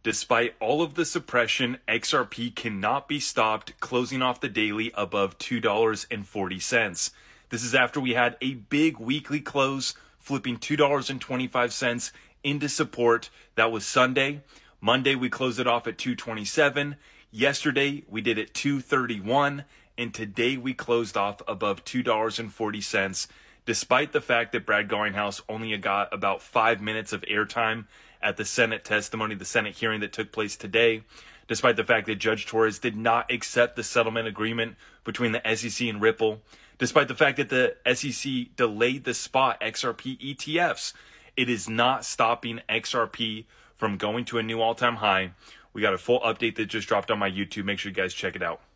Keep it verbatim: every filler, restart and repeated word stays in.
Despite all of the suppression, X R P cannot be stopped, closing off the daily above two dollars and forty cents. This is after we had a big weekly close, flipping two dollars and twenty-five cents into support. That was Sunday. Monday, we closed it off at two twenty-seven. Yesterday, we did it two thirty-one. And today, we closed off above two dollars and forty cents, despite the fact that Brad Garlinghouse only got about five minutes of airtime at the Senate testimony, the Senate hearing that took place today, despite the fact that Judge Torres did not accept the settlement agreement between the S E C and Ripple, despite the fact that the S E C delayed the spot X R P E T Fs. It is not stopping X R P from going to a new all-time high. We got a full update that just dropped on my YouTube. Make sure you guys check it out.